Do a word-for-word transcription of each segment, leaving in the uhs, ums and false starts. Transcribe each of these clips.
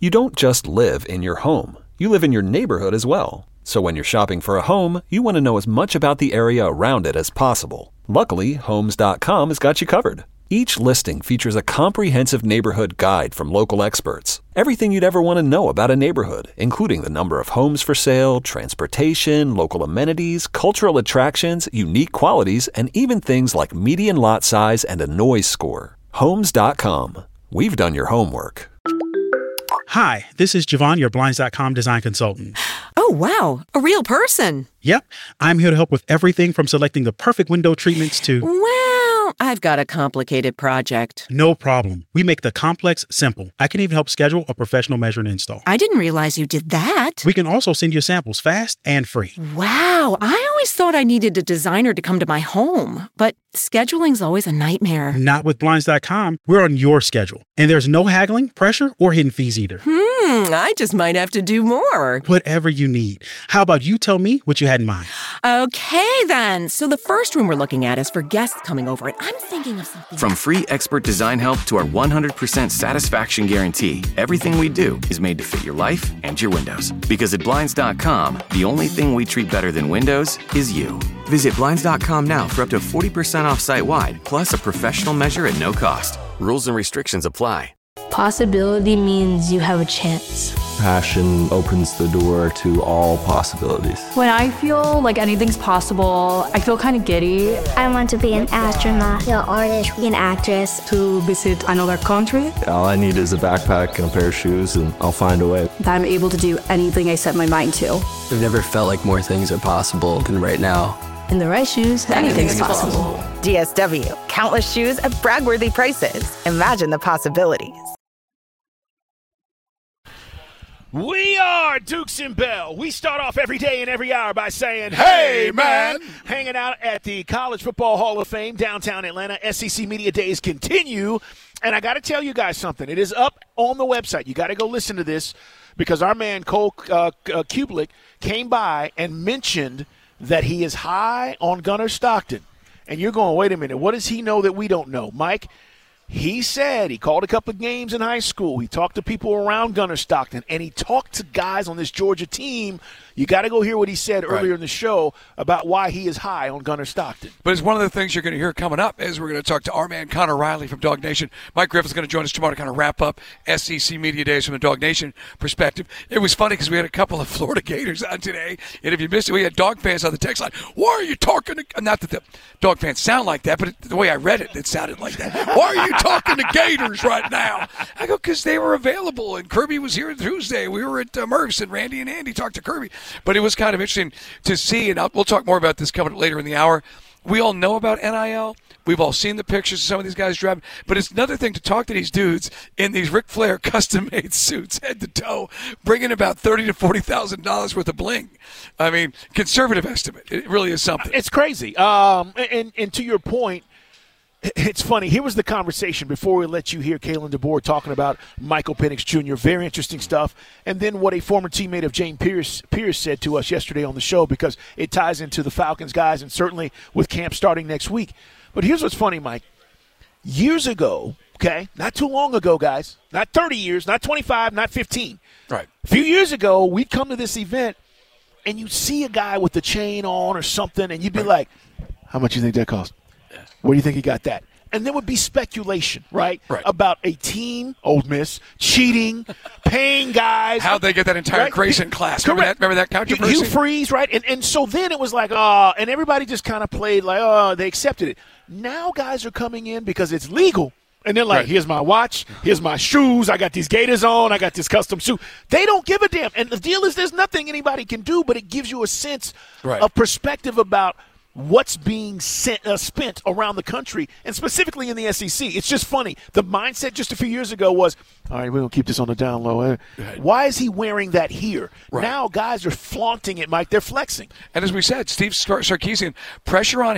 You don't just live in your home. You live in your neighborhood as well. So when you're shopping for a home, you want to know as much about the area around it as possible. Luckily, Homes dot com has got you covered. Each listing features a comprehensive neighborhood guide from local experts. Everything you'd ever want to know about a neighborhood, including the number of homes for sale, transportation, local amenities, cultural attractions, unique qualities, and even things like median lot size and a noise score. Homes dot com. We've done your homework. Hi, this is Javon, your Blinds dot com design consultant. Oh, wow. A real person. Yep. I'm here to help with everything from selecting the perfect window treatments to... Well, I've got a complicated project. No problem. We make the complex simple. I can even help schedule a professional measure and install. I didn't realize you did that. We can also send you samples fast and free. Wow. I always thought I needed a designer to come to my home, but scheduling's always a nightmare. Not with Blinds dot com. We're on your schedule. And there's no haggling, pressure, or hidden fees either. Hmm, I just might have to do more. Whatever you need. How about you tell me what you had in mind? Okay, then. So the first room we're looking at is for guests coming over, and I'm thinking of something... From free expert design help to our one hundred percent satisfaction guarantee, everything we do is made to fit your life and your windows. Because at Blinds dot com, the only thing we treat better than windows is you. Visit Blinds dot com now for up to forty percent off site-wide, plus a professional measure at no cost. Rules and restrictions apply. Possibility means you have a chance. Passion opens the door to all possibilities. When I feel like anything's possible, I feel kind of giddy. I want to be an astronaut, an artist, an actress. To visit another country. All I need is a backpack and a pair of shoes, and I'll find a way. That I'm able to do anything I set my mind to. I've never felt like more things are possible than right now. In the right shoes, anything's, anything's possible. possible. D S W, countless shoes at brag-worthy prices. Imagine the possibilities. We are Dukes and Bell. We start off every day and every hour by saying, hey, man. Hanging out at the College Football Hall of Fame, downtown Atlanta. S E C Media Days continue. And I got to tell you guys something. It is up on the website. You got to go listen to this because our man Cole uh, uh, Kublik came by and mentioned that he is high on Gunnar Stockton. And you're going, wait a minute, what does he know that we don't know? Mike, he said he called a couple of games in high school. He talked to people around Gunnar Stockton, and he talked to guys on this Georgia team. You got to go hear what he said earlier right. in the show about why he is high on Gunnar Stockton. But it's one of the things you're going to hear coming up is we're going to talk to our man Connor Riley from Dog Nation. Mike Griffin's going to join us tomorrow to kind of wrap up S E C Media Days from the Dog Nation perspective. It was funny because we had a couple of Florida Gators on today, and if you missed it, we had dog fans on the text line. Why are you talking to – not that the dog fans sound like that, but it, the way I read it, it sounded like that. Why are you talking to Gators right now? I go, because they were available, and Kirby was here Tuesday. We were at uh, Murph's, and Randy and Andy talked to Kirby. But it was kind of interesting to see, and I'll, we'll talk more about this coming up later in the hour. We all know about N I L. We've all seen the pictures of some of these guys driving. But it's another thing to talk to these dudes in these Ric Flair custom-made suits, head to toe, bringing about thirty thousand to forty thousand dollars worth of bling. I mean, conservative estimate. It really is something. It's crazy. Um, and, and to your point, it's funny. Here was the conversation before we let you hear Kalen DeBoer talking about Michael Penix Junior Very interesting stuff. And then what a former teammate of Jane Pierce, Pierce said to us yesterday on the show, because it ties into the Falcons guys and certainly with camp starting next week. But here's what's funny, Mike. Years ago, okay, not too long ago, guys, not thirty years, not twenty-five, not fifteen. Right. A few years ago, we'd come to this event, and you'd see a guy with the chain on or something, and you'd be right. like, how much do you think that cost? Where do you think he got that? And there would be speculation, right, right. about a team, Ole Miss, cheating, paying guys. How'd they get that entire right? Grayson class? Remember that, remember that controversy? Hugh Freeze, right? And and so then it was like, oh, and everybody just kind of played like, oh, they accepted it. Now guys are coming in because it's legal. And they're like, right. here's my watch, here's my shoes, I got these Gators on, I got this custom suit. They don't give a damn. And the deal is there's nothing anybody can do, but it gives you a sense right. of perspective about what's being sent, uh, spent around the country, and specifically in the S E C. It's just funny. The mindset just a few years ago was, all right, we're going to keep this on the down low. Right. Why is he wearing that here? Right. Now guys are flaunting it, Mike. They're flexing. And as we said, Steve Sarkisian, pressure on him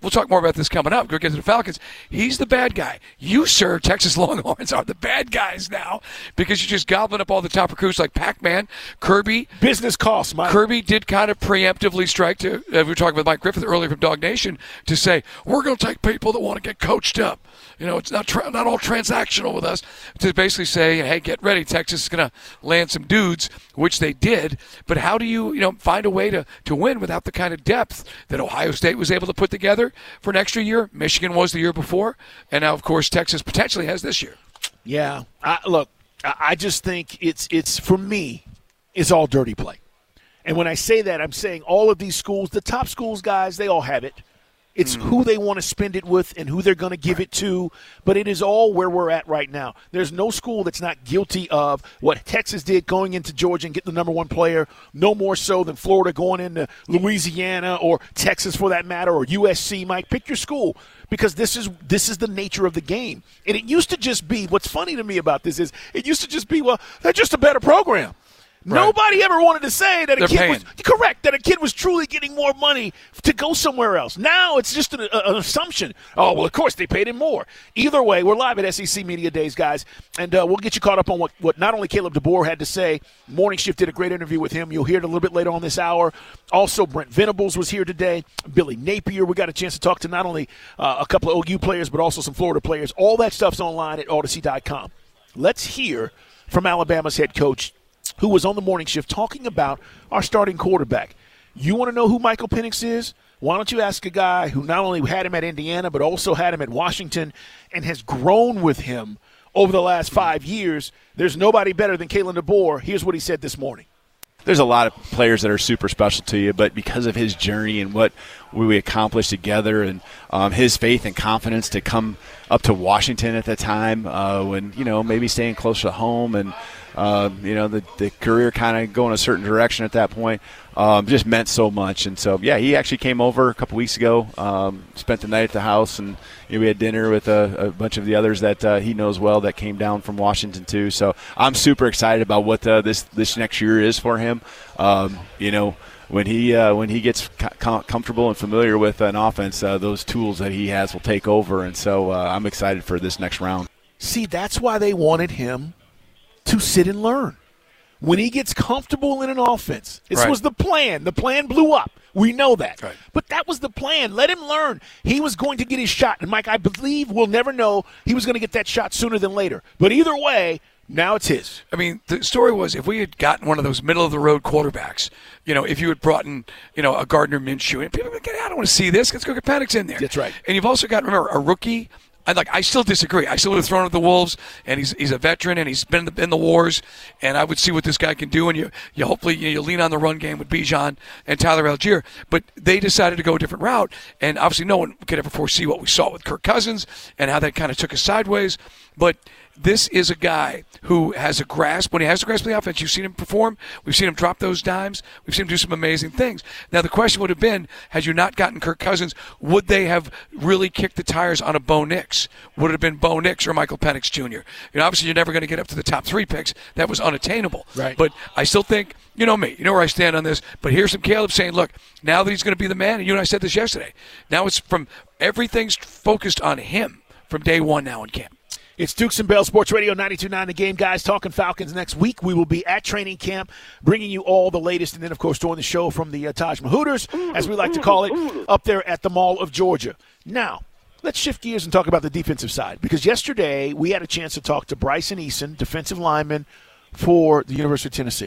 we'll talk more about this coming up. We'll get to the Falcons. He's the bad guy. You, sir, Texas Longhorns, are the bad guys now because you're just gobbling up all the top recruits like Pac-Man, Kirby. Business costs, Mike. Kirby did kind of preemptively strike to, uh, we were talking with Mike Griffith earlier from Dog Nation, to say, we're going to take people that want to get coached up. You know, it's not tra- not all transactional with us. To basically say, hey, get ready, Texas is going to land some dudes, which they did. But how do you, you know, find a way to, to win without the kind of depth that Ohio State was able to put together for an extra year? Michigan was the year before. And now, of course, Texas potentially has this year. Yeah. I, look, I just think it's, it's for me, it's all dirty play. And when I say that, I'm saying all of these schools, the top schools, guys, they all have it. It's mm-hmm. who they want to spend it with and who they're going to give it to. But it is all where we're at right now. There's no school that's not guilty of what Texas did going into Georgia and getting the number one player, no more so than Florida going into Louisiana or Texas for that matter, or U S C. Mike, pick your school, because this is this is the nature of the game. And it used to just be, what's funny to me about this is it used to just be, well, they're just a better program. Right. Nobody ever wanted to say that a They're kid paying. was correct, that a kid was truly getting more money to go somewhere else. Now it's just an, an assumption. Oh, well, of course they paid him more. Either way, we're live at S E C Media Days, guys, and uh, we'll get you caught up on what, what not only Caleb DeBoer had to say. Morning Shift did a great interview with him. You'll hear it a little bit later on this hour. Also, Brent Venables was here today. Billy Napier, we got a chance to talk to not only uh, a couple of O U players, but also some Florida players. All that stuff's online at Audacy dot com. Let's hear from Alabama's head coach, who was on the Morning Shift talking about our starting quarterback. You want to know who Michael Penix is? Why don't you ask a guy who not only had him at Indiana but also had him at Washington and has grown with him over the last five years? There's nobody better than Kalen DeBoer. Here's what he said this morning. There's a lot of players that are super special to you, but because of his journey and what we accomplished together and um, his faith and confidence to come up to Washington at the time uh, when, you know, maybe staying close to home and, uh, you know, the, the career kind of going a certain direction at that point um, just meant so much. And so, yeah, he actually came over a couple weeks ago, um, spent the night at the house, and you know, we had dinner with a, a bunch of the others that uh, he knows well that came down from Washington too. So I'm super excited about what uh, this, this next year is for him. Um, you know, when he uh, when he gets com- comfortable and familiar with an offense, uh, those tools that he has will take over. And so uh, I'm excited for this next round. See, that's why they wanted him to sit and learn. When he gets comfortable in an offense, this right. was the plan. The plan blew up. We know that. Right. But that was the plan. Let him learn. He was going to get his shot. And, Mike, I believe we'll never know he was going to get that shot sooner than later. But either way, now it's his. I mean, the story was if we had gotten one of those middle-of-the-road quarterbacks, you know, if you had brought in, you know, a Gardner Minshew, and people would get, I don't want to see this. Let's go get Penix in there. That's right. And you've also got, remember, a rookie. I like. I still disagree. I still would have thrown it at the Wolves, and he's he's a veteran, and he's been in the, in the wars, and I would see what this guy can do. And you you hopefully you, you lean on the run game with Bijan and Tyler Algier. But they decided to go a different route, and obviously no one could ever foresee what we saw with Kirk Cousins and how that kind of took us sideways. But this is a guy who has a grasp. When he has a grasp of the offense, you've seen him perform. We've seen him drop those dimes. We've seen him do some amazing things. Now, the question would have been, had you not gotten Kirk Cousins, would they have really kicked the tires on a Bo Nix? Would it have been Bo Nix or Michael Penix Junior? You know, obviously, you're never going to get up to the top three picks. That was unattainable. Right. But I still think, you know me, you know where I stand on this. But here's some Caleb saying, look, now that he's going to be the man, and you and I said this yesterday, now it's from everything's focused on him from day one now in camp. It's Dukes and Bell Sports Radio ninety-two point nine The Game, guys. Talking Falcons next week. We will be at training camp, bringing you all the latest, and then, of course, doing the show from the uh, Taj Mahooters, as we like to call it, up there at the Mall of Georgia. Now, let's shift gears and talk about the defensive side, because yesterday we had a chance to talk to Bryson Eason, defensive lineman for the University of Tennessee.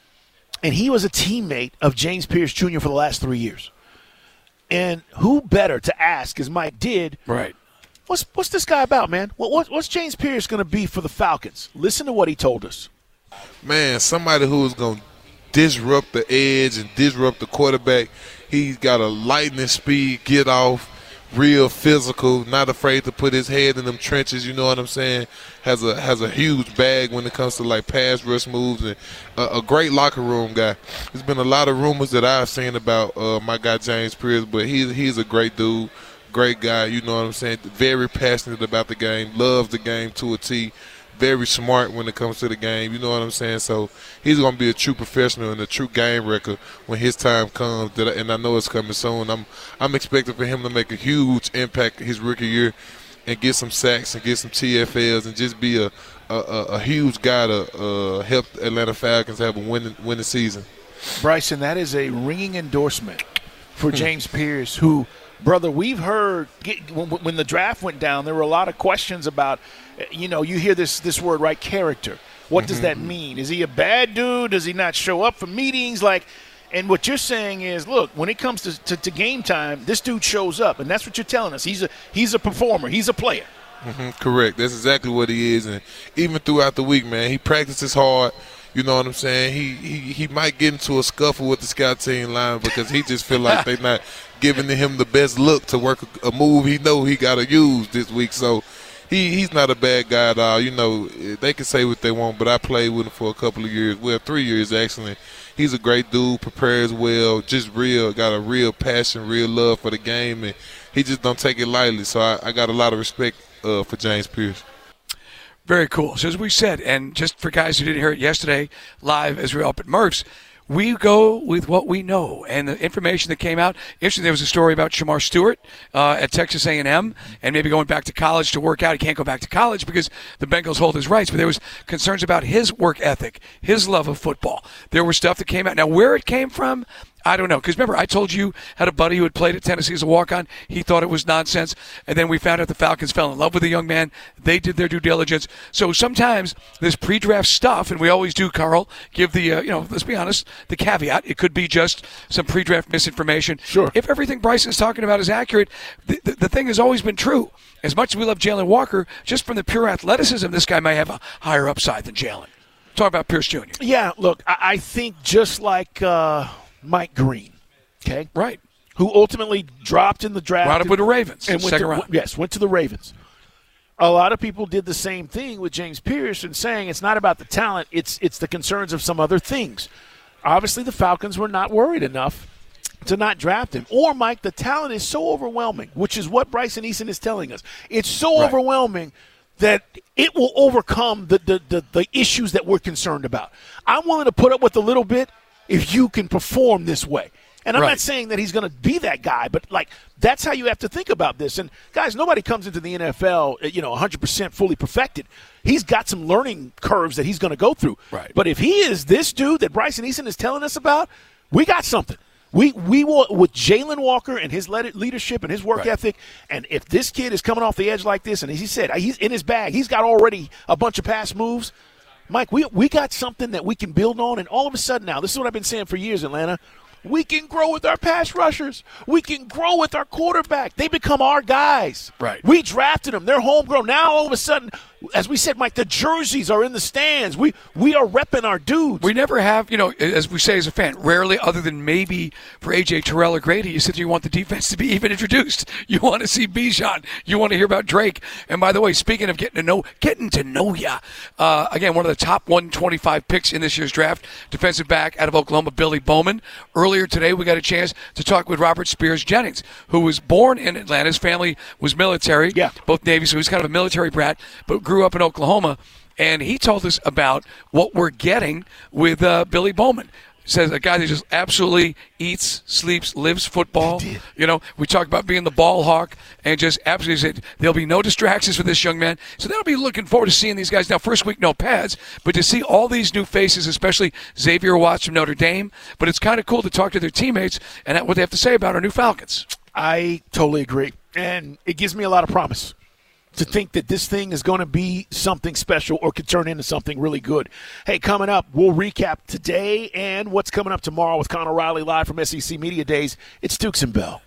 And he was a teammate of James Pierce Junior for the last three years. And who better to ask, as Mike did, right? What's what's this guy about, man? What, what what's James Pierce going to be for the Falcons? Listen to what he told us. Man, somebody who is going to disrupt the edge and disrupt the quarterback. He's got a lightning speed, get off, real physical, not afraid to put his head in them trenches. You know what I'm saying? Has a has a huge bag when it comes to like pass rush moves, and a, a great locker room guy. There's been a lot of rumors that I've seen about uh, my guy James Pierce, but he's he's a great dude. Great guy, you know what I'm saying? Very passionate about the game, loves the game to a T, very smart when it comes to the game. You know what I'm saying? So he's going to be a true professional and a true game wrecker when his time comes. And I know it's coming soon. I'm I'm expecting for him to make a huge impact his rookie year and get some sacks and get some T F Ls and just be a a, a, a huge guy to uh, help Atlanta Falcons have a winning winning season. Bryson, that is a ringing endorsement for James Pierce, who, brother, we've heard when, when the draft went down, there were a lot of questions about, you know, you hear this this word, right, character. What does that mean? Is he a bad dude? Does he not show up for meetings? Like, and what you're saying is, look, when it comes to, to, to game time, this dude shows up, and that's what you're telling us. He's a he's a performer. He's a player. Mm-hmm, correct. That's exactly what he is. And even throughout the week, man, he practices hard. You know what I'm saying? He he, he might get into a scuffle with the scout team line because he just feel like they're not giving him the best look to work a, a move he know he got to use this week. So he he's not a bad guy at all. You know, they can say what they want, but I played with him for a couple of years. Well, three years actually. He's a great dude, prepares well, just real, got a real passion, real love for the game, and he just don't take it lightly. So I, I got a lot of respect Uh, for James Pierce. Very cool. So as we said, and just for guys who didn't hear it yesterday live as we were up at Murph's, we go with what we know and the information that came out. Interesting, there was a story about Shamar Stewart uh, at Texas A and M and maybe going back to college to work out. He can't go back to college because the Bengals hold his rights, but there was concerns about his work ethic, his love of football. There was stuff that came out. Now, where it came from, I don't know, because remember, I told you had a buddy who had played at Tennessee as a walk-on. He thought it was nonsense, and then we found out the Falcons fell in love with the young man. They did their due diligence. So sometimes this pre-draft stuff, and we always do, Carl, give the, uh, you know, let's be honest, the caveat. It could be just some pre-draft misinformation. Sure. If everything Bryson's talking about is accurate, the, the, the thing has always been true. As much as we love Jalen Walker, just from the pure athleticism, this guy may have a higher upside than Jalen. Talk about Pierce Junior Yeah, look, I, I think just like uh, – Mike Green, okay? Right. Who ultimately dropped in the draft. Wound up with the Ravens, and went second to, round. Yes, went to the Ravens. A lot of people did the same thing with James Pierce and saying it's not about the talent, it's it's the concerns of some other things. Obviously, the Falcons were not worried enough to not draft him. Or, Mike, the talent is so overwhelming, which is what Bryson Eason is telling us. It's so right. overwhelming that it will overcome the, the, the, the issues that we're concerned about. I'm willing to put up with a little bit if you can perform this way. And I'm right. not saying that he's going to be that guy, but, like, that's how you have to think about this. And, guys, nobody comes into the N F L, you know, one hundred percent fully perfected. He's got some learning curves that he's going to go through. Right. But if he is this dude that Bryson Eason is telling us about, we got something. We we will, with Jalen Walker and his leadership and his work right. ethic, and if this kid is coming off the edge like this, and as he said, he's in his bag, he's got already a bunch of pass moves, Mike, we we got something that we can build on, and all of a sudden now, this is what I've been saying for years, Atlanta, we can grow with our pass rushers. We can grow with our quarterback. They become our guys. Right. We drafted them. They're homegrown. Now, all of a sudden, as we said, Mike, the jerseys are in the stands. We we are repping our dudes. We never have, you know, as we say as a fan, rarely, other than maybe for A J Terrell or Grady, you sit there, you want the defense to be even introduced. You want to see Bijan. You want to hear about Drake. And by the way, speaking of getting to know, getting to know ya, uh, again, one of the top one twenty-five picks in this year's draft, defensive back out of Oklahoma, Billy Bowman. Earlier today, we got a chance to talk with Robert Spears Jennings, who was born in Atlanta. His family was military, yeah. both Navy, so he was kind of a military brat, but grew up in Oklahoma. And he told us about what we're getting with uh, Billy Bowman. Says a guy that just absolutely eats, sleeps, lives football. You know, we talk about being the ball hawk and just absolutely said there'll be no distractions for this young man. So they'll be looking forward to seeing these guys. Now, first week, no pads, but to see all these new faces, especially Xavier Watts from Notre Dame. But it's kind of cool to talk to their teammates and what they have to say about our new Falcons. I totally agree. And it gives me a lot of promise to think that this thing is going to be something special or could turn into something really good. Hey, coming up, we'll recap today and what's coming up tomorrow with Conor Riley live from S E C Media Days. It's Dukes and Bell.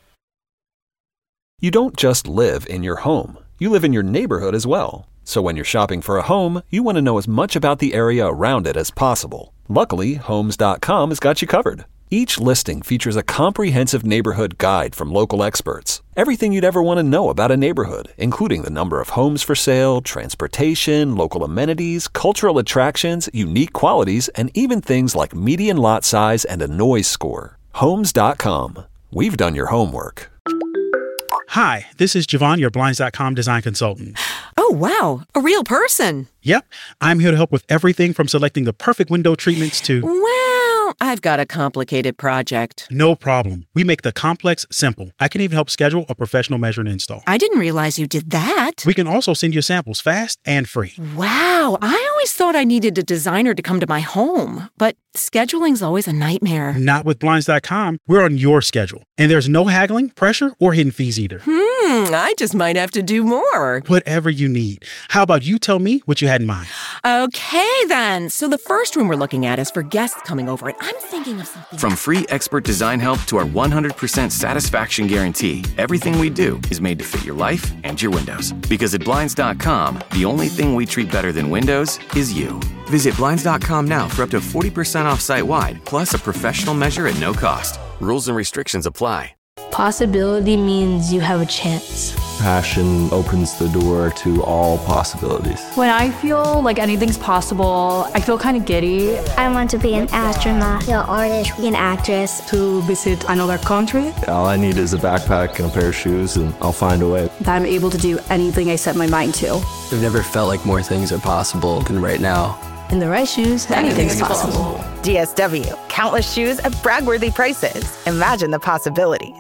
You don't just live in your home. You live in your neighborhood as well. So when you're shopping for a home, you want to know as much about the area around it as possible. Luckily, Homes dot com has got you covered. Each listing features a comprehensive neighborhood guide from local experts. Everything you'd ever want to know about a neighborhood, including the number of homes for sale, transportation, local amenities, cultural attractions, unique qualities, and even things like median lot size and a noise score. Homes dot com. We've done your homework. Hi, this is Javon, your Blinds dot com design consultant. Oh, Oh, wow. A real person. Yep. I'm here to help with everything from selecting the perfect window treatments to... Well, I've got a complicated project. No problem. We make the complex simple. I can even help schedule a professional measure and install. I didn't realize you did that. We can also send you samples fast and free. Wow. I always thought I needed a designer to come to my home, but scheduling's always a nightmare. Not with Blinds dot com. We're on your schedule. And there's no haggling, pressure, or hidden fees either. Hmm, I just might have to do more. Whatever you need. How about you tell me what you had in mind? Okay, then. So the first room we're looking at is for guests coming over, and I'm thinking of something... From free expert design help to our one hundred percent satisfaction guarantee, everything we do is made to fit your life and your windows. Because at Blinds dot com, the only thing we treat better than windows is you. Visit Blinds dot com now for up to forty percent off site-wide, plus a professional measure at no cost. Rules and restrictions apply. Possibility means you have a chance. Passion opens the door to all possibilities. When I feel like anything's possible, I feel kind of giddy. I want to be an astronaut, an artist, an actress. To visit another country. All I need is a backpack and a pair of shoes, and I'll find a way. That I'm able to do anything I set my mind to. I've never felt like more things are possible than right now. In the right shoes, anything's possible. D S W. Countless shoes at brag-worthy prices. Imagine the possibilities.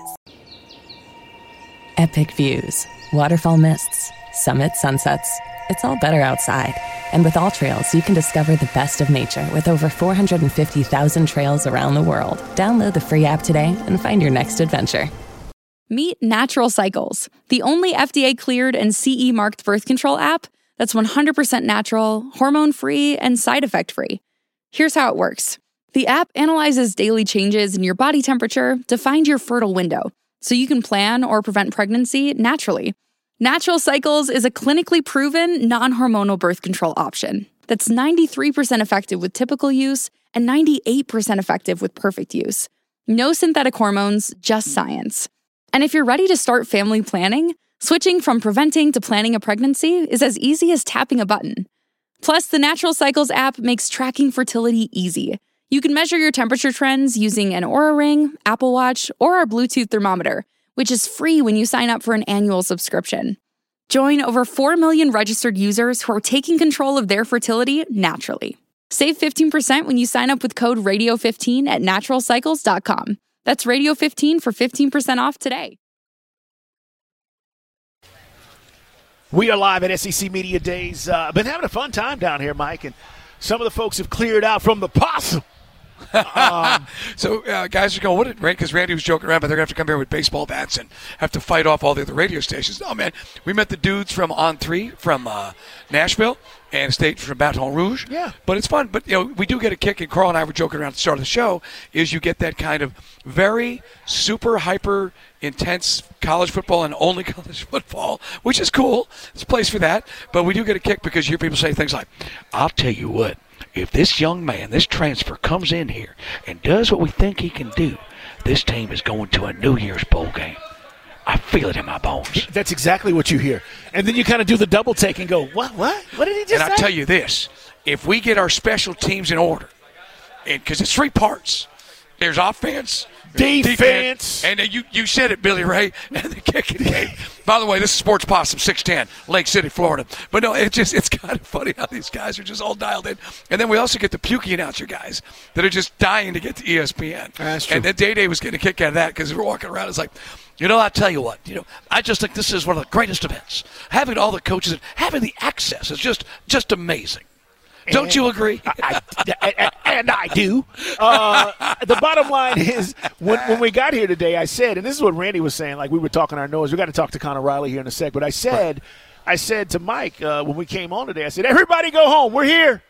Epic views, waterfall mists, summit sunsets. It's all better outside. And with AllTrails, you can discover the best of nature with over four hundred fifty thousand trails around the world. Download the free app today and find your next adventure. Meet Natural Cycles, the only F D A-cleared and C E-marked birth control app that's one hundred percent natural, hormone-free, and side effect-free. Here's how it works. The app analyzes daily changes in your body temperature to find your fertile window, so you can plan or prevent pregnancy naturally. Natural Cycles is a clinically proven, non-hormonal birth control option that's ninety-three percent effective with typical use and ninety-eight percent effective with perfect use. No synthetic hormones, just science. And if you're ready to start family planning, switching from preventing to planning a pregnancy is as easy as tapping a button. Plus, the Natural Cycles app makes tracking fertility easy. You can measure your temperature trends using an Oura Ring, Apple Watch, or our Bluetooth thermometer, which is free when you sign up for an annual subscription. Join over four million registered users who are taking control of their fertility naturally. Save fifteen percent when you sign up with code radio fifteen at natural cycles dot com. That's radio fifteen for fifteen percent off today. We are live at S E C Media Days. Uh, been having a fun time down here, Mike, and some of the folks have cleared out from the possum. um, so uh, guys are going, what did Randy, because Randy was joking around, but they're going to have to come here with baseball bats and have to fight off all the other radio stations. Oh, man, we met the dudes from On three from uh, Nashville and State from Baton Rouge. Yeah. But it's fun. But, you know, we do get a kick, and Carl and I were joking around at the start of the show, is you get that kind of very super hyper intense college football and only college football, which is cool. It's a place for that. But we do get a kick because you hear people say things like, I'll tell you what. If this young man, this transfer, comes in here and does what we think he can do, this team is going to a New Year's Bowl game. I feel it in my bones. That's exactly what you hear. And then you kind of do the double take and go, what, what? What did he just and say? And I'll tell you this. If we get our special teams in order, because it's three parts. There's offense, defense, defense and then you, you said it, Billy Ray, and the kicking game. By the way, this is Sports Possum six ten, Lake City, Florida. But no, it's just it's kind of funny how these guys are just all dialed in. And then we also get the pukey announcer guys that are just dying to get to E S P N. That's true. And then Day Day was getting a kick out of that because we're walking around. It's like, you know, I tell you what, you know, I just think this is one of the greatest events. Having all the coaches, having the access is just just amazing. Don't and you agree? I, I, and I do. Uh, the bottom line is, when, when we got here today, I said, and this is what Randy was saying, like we were talking our nose. We got to talk to Connor Riley here in a sec. But I said, right. I said to Mike uh, when we came on today, I said, everybody go home. We're here.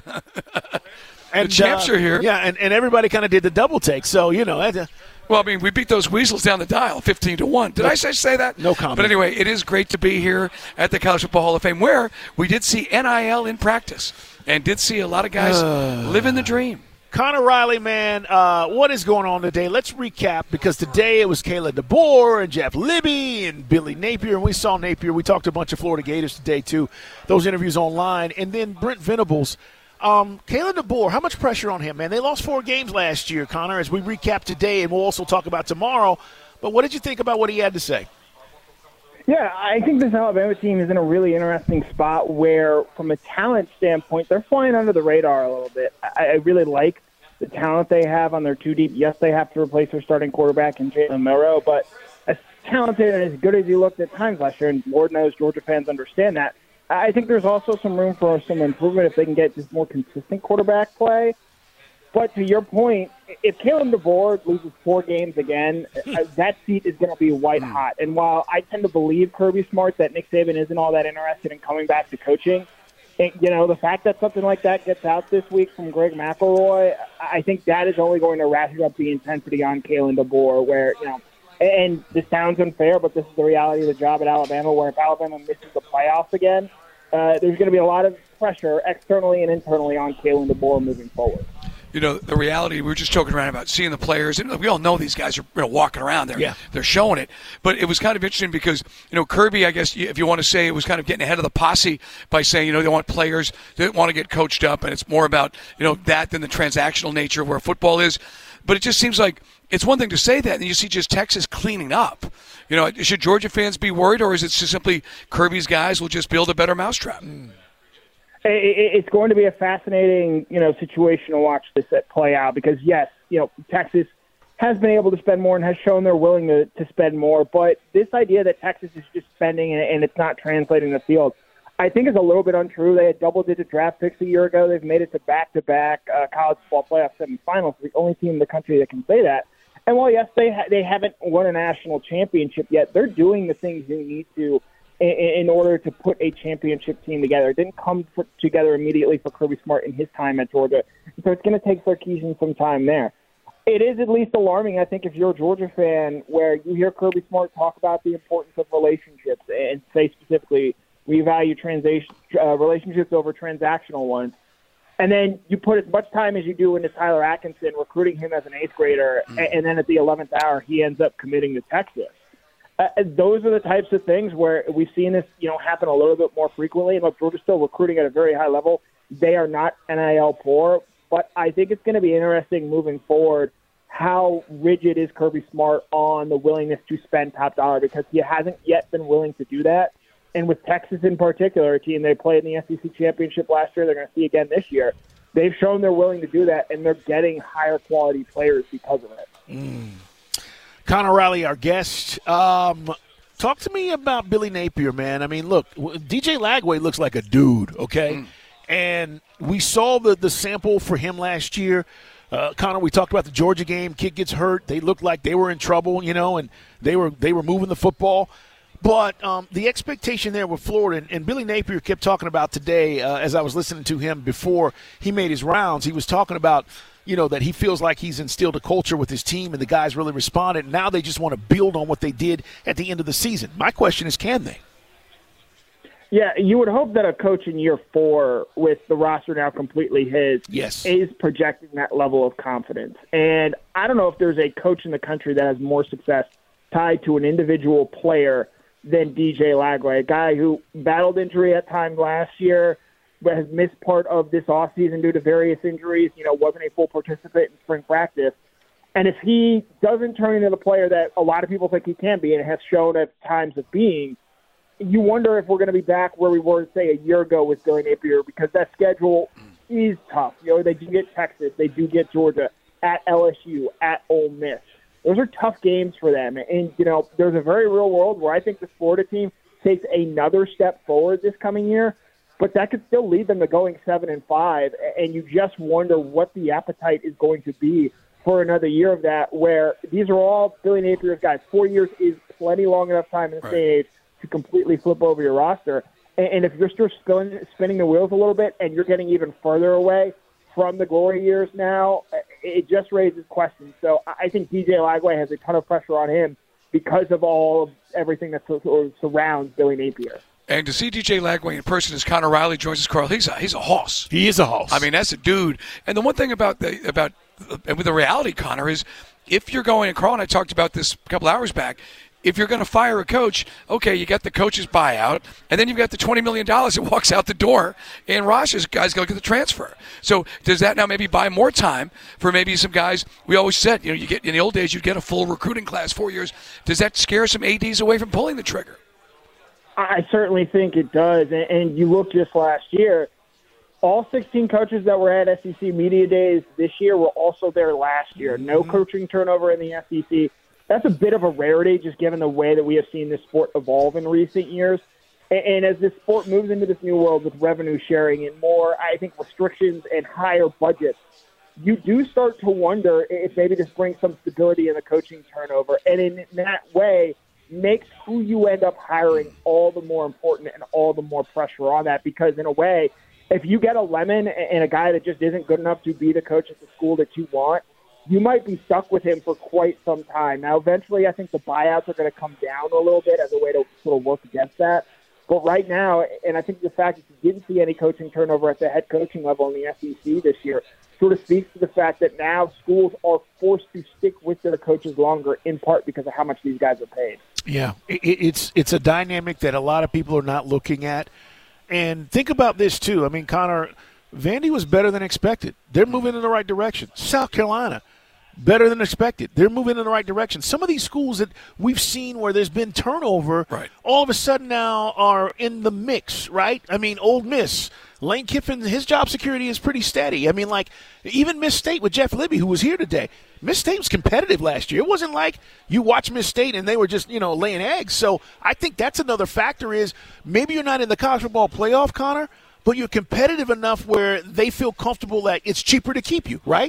And the champs uh, are here. Yeah, and, and everybody kind of did the double take. So, you know. That's a, Well, I mean, we beat those weasels down the dial, fifteen to one. Did no, I say, say that? No comment. But anyway, it is great to be here at the College Football Hall of Fame, where we did see N I L in practice and did see a lot of guys uh, living the dream. Connor Riley, man, uh, what is going on today? Let's recap, because today it was Kayla DeBoer and Jeff Libby and Billy Napier, and we saw Napier. We talked to a bunch of Florida Gators today, too. Those interviews online. And then Brent Venables. Um, Kayla DeBoer, how much pressure on him, man? They lost four games last year, Connor, as we recap today, and we'll also talk about tomorrow. But what did you think about what he had to say? Yeah, I think this Alabama team is in a really interesting spot where, from a talent standpoint, they're flying under the radar a little bit. I, I really like the talent they have on their two deep. Yes, they have to replace their starting quarterback in Jalen Milroe, but as talented and as good as he looked at times last year, and Lord knows Georgia fans understand that, I think there's also some room for some improvement if they can get just more consistent quarterback play. But to your point, if Kalen DeBoer loses four games again, that seat is going to be white hot. And while I tend to believe Kirby Smart that Nick Saban isn't all that interested in coming back to coaching, and, you know, the fact that something like that gets out this week from Greg McElroy, I think that is only going to ratchet up the intensity on Kalen DeBoer, where, you know, and this sounds unfair, but this is the reality of the job at Alabama, where if Alabama misses the playoffs again, uh, there's going to be a lot of pressure externally and internally on Kalen DeBoer moving forward. You know, the reality, we were just joking around about seeing the players, and we all know these guys are, you know, walking around there. Yeah. They're showing it. But it was kind of interesting because, you know, Kirby, I guess, if you want to say, it was kind of getting ahead of the posse by saying, you know, they want players, they don't want to get coached up, and it's more about, you know, that than the transactional nature of where football is. But it just seems like it's one thing to say that, and you see just Texas cleaning up. You know, should Georgia fans be worried, or is it just simply Kirby's guys will just build a better mousetrap? Mm. It's going to be a fascinating, you know, situation to watch this play out because, yes, you know, Texas has been able to spend more and has shown they're willing to, to spend more. But this idea that Texas is just spending and, and it's not translating the field, I think is a little bit untrue. They had double-digit draft picks a year ago. They've made it to back-to-back uh, college football playoff semifinals. The only team in the country that can say that. And while, yes, they ha- they haven't won a national championship yet, they're doing the things you need to in order to put a championship team together. It didn't come together immediately for Kirby Smart in his time at Georgia. So it's going to take Sarkisian some time there. It is at least alarming, I think, if you're a Georgia fan, where you hear Kirby Smart talk about the importance of relationships and say specifically, we value transa- uh, relationships over transactional ones. And then you put as much time as you do into Tyler Atkinson, recruiting him as an eighth grader, mm. and, and then at the eleventh hour, he ends up committing to Texas. Uh, those are the types of things where we've seen this, you know, happen a little bit more frequently. And look, Georgia's still recruiting at a very high level. They are not N I L poor, but I think it's going to be interesting moving forward how rigid is Kirby Smart on the willingness to spend top dollar, because he hasn't yet been willing to do that. And with Texas in particular, a team they played in the S E C championship last year, they're going to see again this year. They've shown they're willing to do that, and they're getting higher quality players because of it. Mm. Connor Riley, our guest. Um, talk to me about Billy Napier, man. I mean, look, D J Lagway looks like a dude, okay? Mm. And we saw the, the sample for him last year. Uh, Connor, we talked about the Georgia game. Kid gets hurt. They looked like they were in trouble, you know, and they were they were moving the football. But um, the expectation there with Florida, and, and Billy Napier kept talking about today, uh, as I was listening to him before he made his rounds, he was talking about, you know, that he feels like he's instilled a culture with his team and the guys really responded. Now they just want to build on what they did at the end of the season. My question is, can they? Yeah, you would hope that a coach in year four with the roster now completely his yes. is projecting that level of confidence. And I don't know if there's a coach in the country that has more success tied to an individual player than D J Lagway, a guy who battled injury at times last year, but has missed part of this offseason due to various injuries, you know, wasn't a full participant in spring practice. And if he doesn't turn into the player that a lot of people think he can be and has shown at times of being, you wonder if we're going to be back where we were, say, a year ago with Billy Napier, because that schedule is tough. You know, they do get Texas, they do get Georgia, at L S U, at Ole Miss. Those are tough games for them. And, you know, there's a very real world where I think the Florida team takes another step forward this coming year, but that could still lead them to going seven and five. And you just wonder what the appetite is going to be for another year of that, where these are all Billy Napier's guys. Four years is plenty long enough time in this day and age to completely flip over your roster. And, and if you're still spinning, spinning the wheels a little bit and you're getting even further away from the glory years now, it just raises questions. So I think D J Lagway has a ton of pressure on him because of all of everything that surrounds Billy Napier. And to see D J Lagway in person as Connor Riley joins us, Carl, he's a, he's a hoss. He is a hoss. I mean, that's a dude. And the one thing about the about and with the reality, Connor, is if you're going, and Carl and I talked about this a couple hours back, if you're going to fire a coach, okay, you got the coach's buyout, and then you've got the twenty million dollars that walks out the door, and Rosh's guys go get the transfer. So does that now maybe buy more time for maybe some guys? We always said, you know, you get in the old days, you'd get a full recruiting class, four years. Does that scare some A Ds away from pulling the trigger? I certainly think it does. And, and you look just last year, all sixteen coaches that were at S E C Media Days this year were also there last year. No mm-hmm. coaching turnover in the S E C. That's a bit of a rarity, just given the way that we have seen this sport evolve in recent years. And, and as this sport moves into this new world with revenue sharing and more, I think, restrictions and higher budgets, you do start to wonder if maybe this brings some stability in the coaching turnover. And in that way, makes who you end up hiring all the more important and all the more pressure on that. Because in a way, if you get a lemon and a guy that just isn't good enough to be the coach at the school that you want, you might be stuck with him for quite some time. Now, eventually, I think the buyouts are going to come down a little bit as a way to sort of work against that. But right now, and I think the fact that you didn't see any coaching turnover at the head coaching level in the S E C this year sort of speaks to the fact that now schools are forced to stick with their coaches longer, in part because of how much these guys are paid. Yeah, it's it's a dynamic that a lot of people are not looking at. And think about this, too. I mean, Connor, Vandy was better than expected. They're moving in the right direction. South Carolina, better than expected. They're moving in the right direction. Some of these schools that we've seen where there's been turnover, right, all of a sudden now are in the mix, right? I mean, Ole Miss, Lane Kiffin, his job security is pretty steady. I mean, like, even Miss State with Jeff Libby, who was here today, Miss State was competitive last year. It wasn't like you watch Miss State and they were just, you know, laying eggs. So I think that's another factor is maybe you're not in the college football playoff, Connor, but you're competitive enough where they feel comfortable that it's cheaper to keep you, right?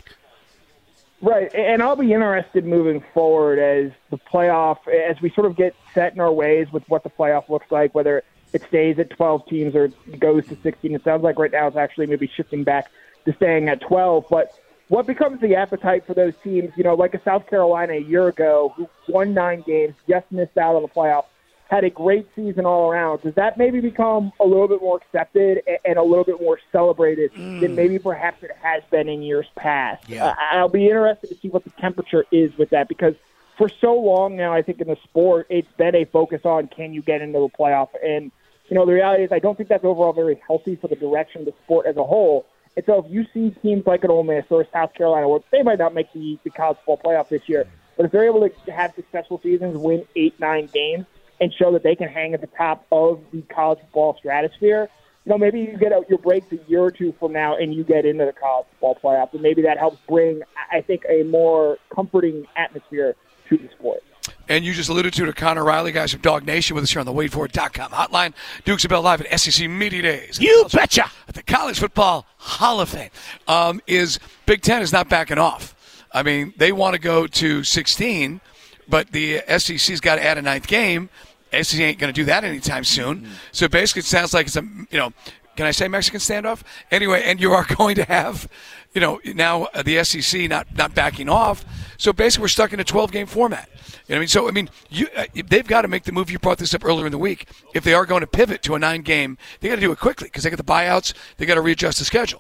Right, and I'll be interested moving forward as the playoff, as we sort of get set in our ways with what the playoff looks like, whether it stays at twelve teams or goes to sixteen. It sounds like right now it's actually maybe shifting back to staying at twelve. But what becomes the appetite for those teams, you know, like a South Carolina a year ago who won nine games, just missed out on the playoff, had a great season all around. Does that maybe become a little bit more accepted and a little bit more celebrated mm. than maybe perhaps it has been in years past? Yeah. Uh, I'll be interested to see what the temperature is with that because for so long now, I think in the sport, it's been a focus on can you get into the playoff. And, you know, the reality is I don't think that's overall very healthy for the direction of the sport as a whole. And so if you see teams like an Ole Miss or a South Carolina, where they might not make the, the college football playoff this year, but if they're able to have successful seasons, win eight, nine games, and show that they can hang at the top of the college football stratosphere, you know, maybe you get out your breaks a year or two from now and you get into the college football playoff, and maybe that helps bring, I think, a more comforting atmosphere to the sport. And you just alluded to to Connor Riley, guys from Dog Nation, with us here on the wait for it dot com hotline. Dukes and Bell live at S E C Media Days. You betcha! At the College Football Hall of Fame. Um, is Big Ten is not backing off. I mean, they want to go to sixteen, but the S E C's got to add a ninth game. S E C ain't going to do that anytime soon. Mm-hmm. So basically it sounds like it's a, you know, can I say Mexican standoff? Anyway, and you are going to have, you know, now uh, the S E C not, not backing off. So basically we're stuck in a twelve-game format. You know what I mean? So, I mean, you, uh, they've got to make the move. You brought this up earlier in the week. If they are going to pivot to a nine-game, they got to do it quickly because they got the buyouts. They got to readjust the schedule.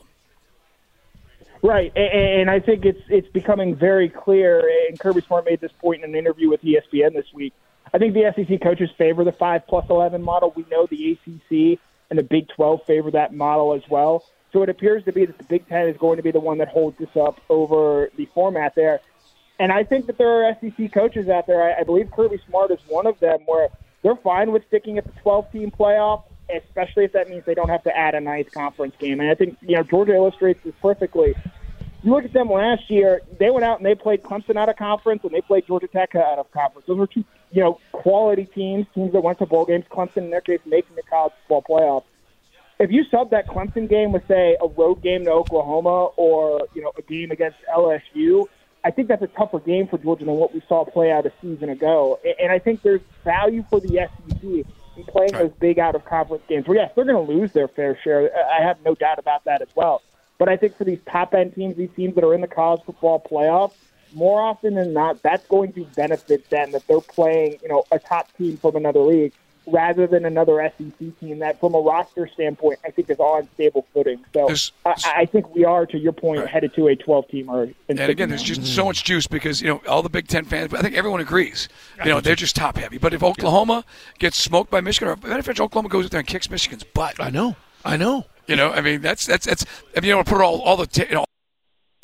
Right, and I think it's it's becoming very clear, and Kirby Smart made this point in an interview with E S P N this week. I think the S E C coaches favor the five plus eleven model. We know the A C C and the Big twelve favor that model as well. So it appears to be that the Big Ten is going to be the one that holds this up over the format there. And I think that there are S E C coaches out there, I, I believe Kirby Smart is one of them, where they're fine with sticking at the twelve-team playoff, especially if that means they don't have to add a nice conference game. And I think, you know, Georgia illustrates this perfectly. You look at them last year, they went out and they played Clemson out of conference and they played Georgia Tech out of conference. Those were two, you know, quality teams, teams that went to bowl games. Clemson, in their case, making the college football playoff. If you sub that Clemson game with, say, a road game to Oklahoma or, you know, a game against L S U, I think that's a tougher game for Georgia than what we saw play out a season ago. And I think there's value for the S E C in playing those big out-of-conference games. Well, yes, they're going to lose their fair share. I have no doubt about that as well. But I think for these top-end teams, these teams that are in the college football playoff, more often than not, that's going to benefit them that they're playing, you know, a top team from another league rather than another S E C team that, from a roster standpoint, I think is on stable footing. So I, I think we are, to your point, right. headed to a twelve-team. Or and again, there's just so much juice because, you know, all the Big Ten fans, I think everyone agrees, you know, they're just top-heavy. But if Oklahoma gets smoked by Michigan, or if Oklahoma goes out there and kicks Michigan's butt. I know. I know. You know, I mean, that's, that's, that's, I mean, you don't want to put all, all the, t- you know,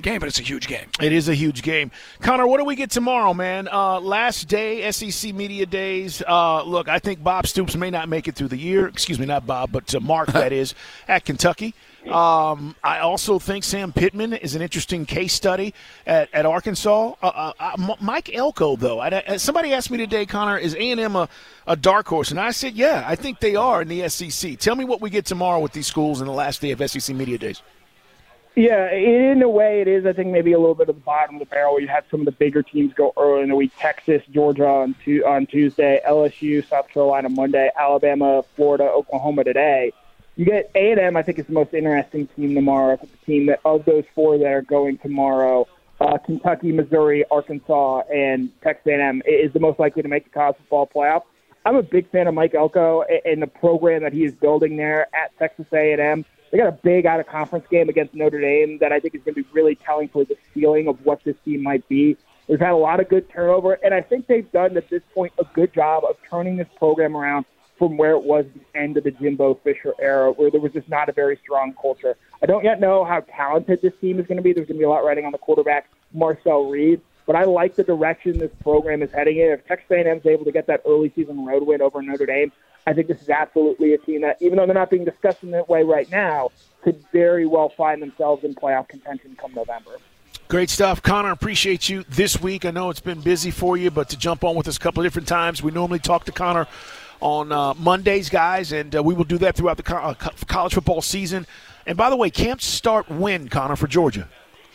game, but it's a huge game. It is a huge game. Connor, what do we get tomorrow, man? Uh, last day, S E C Media Days. Uh, look, I think Bob Stoops may not make it through the year. Excuse me, not Bob, but uh, Mark, that is, at Kentucky. Um, I also think Sam Pittman is an interesting case study at, at Arkansas. Uh, uh, M- Mike Elko, though. I, I, somebody asked me today, Connor, is A and M a, a dark horse? And I said, yeah, I think they are in the S E C. Tell me what we get tomorrow with these schools in the last day of S E C Media Days. Yeah, in a way it is, I think, maybe a little bit of the bottom of the barrel. You have some of the bigger teams go early in the week. Texas, Georgia on, tu- on Tuesday, L S U, South Carolina Monday, Alabama, Florida, Oklahoma today. You get A and M, I think, is the most interesting team tomorrow. I think the team that of those four that are going tomorrow, uh, Kentucky, Missouri, Arkansas, and Texas A and M is the most likely to make the college football playoff. I'm a big fan of Mike Elko and the program that he is building there at Texas A and M. They got a big out-of-conference game against Notre Dame that I think is going to be really telling for the ceiling of what this team might be. They've had a lot of good turnover, and I think they've done, at this point, a good job of turning this program around from where it was the end of the Jimbo Fisher era, where there was just not a very strong culture. I don't yet know how talented this team is going to be. There's going to be a lot riding on the quarterback, Marcel Reed, but I like the direction this program is heading in. If Texas A and M is able to get that early season road win over Notre Dame, I think this is absolutely a team that, even though they're not being discussed in that way right now, could very well find themselves in playoff contention come November. Great stuff. Connor, appreciate you this week. I know it's been busy for you, but to jump on with us a couple of different times. We normally talk to Connor on uh, Mondays, guys, and uh, we will do that throughout the co- uh, college football season. And by the way, camps start when, Connor, for Georgia?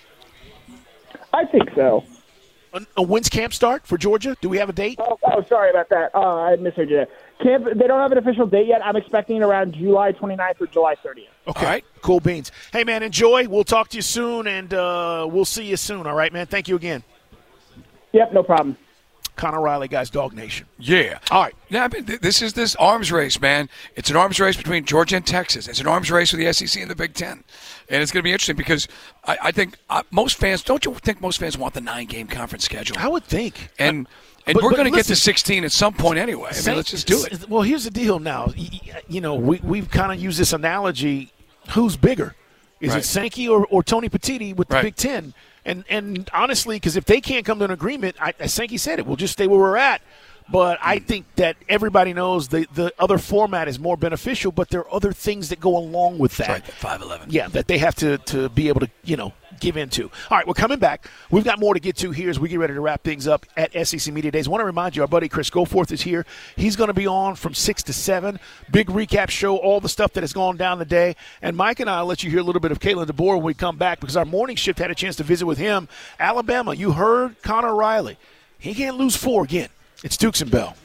I think so. Uh, when's camp start for Georgia? Do we have a date? Oh, oh sorry about that. Uh, I misheard you there. Camp, they don't have an official date yet. I'm expecting it around July twenty-ninth or July thirtieth. Okay. All right. Cool beans. Hey, man, enjoy. We'll talk to you soon, and uh, we'll see you soon. All right, man? Thank you again. Yep, no problem. Connor Riley, guys, Dog Nation. Yeah. All right. Yeah, I mean, th- this is this arms race, man. It's an arms race between Georgia and Texas. It's an arms race with the S E C and the Big Ten. And it's going to be interesting because I, I think uh, most fans, don't you think most fans want the nine-game conference schedule? I would think. And and but, we're but going to get to listen, sixteen at some point anyway. I mean, let's just do it. Well, here's the deal now. You know, we, we've kind of used this analogy. Who's bigger? Is right. it Sankey or, or Tony Petitti with the right. Big Ten? And and honestly, because if they can't come to an agreement, I, as Sankey said, it we'll just stay where we're at. But I think that everybody knows the, the other format is more beneficial, but there are other things that go along with that. That's right, the five eleven. Yeah, that they have to, to be able to, you know, give into. All right, we're coming back. We've got more to get to here as we get ready to wrap things up at S E C Media Days. I want to remind you, our buddy Chris Goforth is here. He's going to be on from six to seven. Big recap show, all the stuff that has gone down the day. And Mike and I will let you hear a little bit of Kalen DeBoer when we come back because our morning shift had a chance to visit with him. Alabama, you heard Connor Riley. He can't lose four again. It's Dukes and Bell.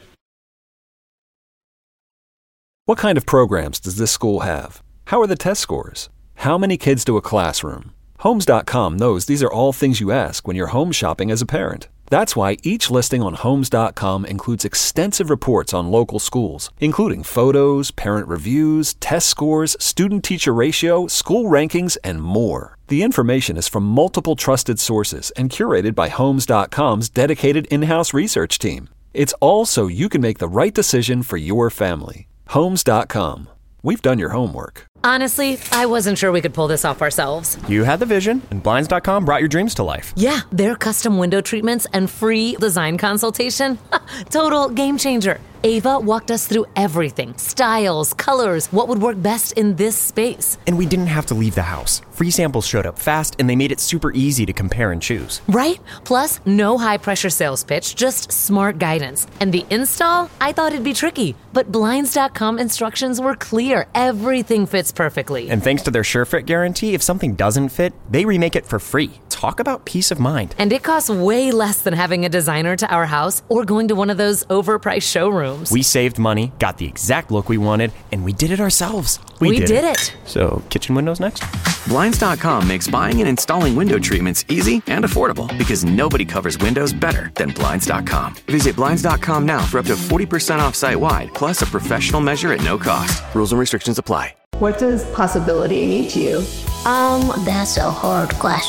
What kind of programs does this school have? How are the test scores? How many kids do a classroom? Homes dot com knows these are all things you ask when you're home shopping as a parent. That's why each listing on Homes dot com includes extensive reports on local schools, including photos, parent reviews, test scores, student-teacher ratio, school rankings, and more. The information is from multiple trusted sources and curated by Homes dot com's dedicated in-house research team. It's all so you can make the right decision for your family. Homes dot com. We've done your homework. Honestly, I wasn't sure we could pull this off ourselves. You had the vision, and Blinds dot com brought your dreams to life. Yeah, their custom window treatments and free design consultation. Total game changer. Ava walked us through everything. Styles, colors, what would work best in this space. And we didn't have to leave the house. Free samples showed up fast, and they made it super easy to compare and choose. Right? Plus, no high-pressure sales pitch, just smart guidance. And the install? I thought it'd be tricky. But Blinds dot com instructions were clear. Everything fits perfectly. And thanks to their SureFit guarantee, if something doesn't fit, they remake it for free. Talk about peace of mind. And it costs way less than having a designer to our house or going to one of those overpriced showrooms. We saved money, got the exact look we wanted, and we did it ourselves. We, we did, did it. it. So, kitchen windows next? Blinds dot com makes buying and installing window treatments easy and affordable because nobody covers windows better than Blinds dot com. Visit Blinds dot com now for up to forty percent off site-wide, plus a professional measure at no cost. Rules and restrictions apply. What does possibility mean to you? Um, that's a hard question.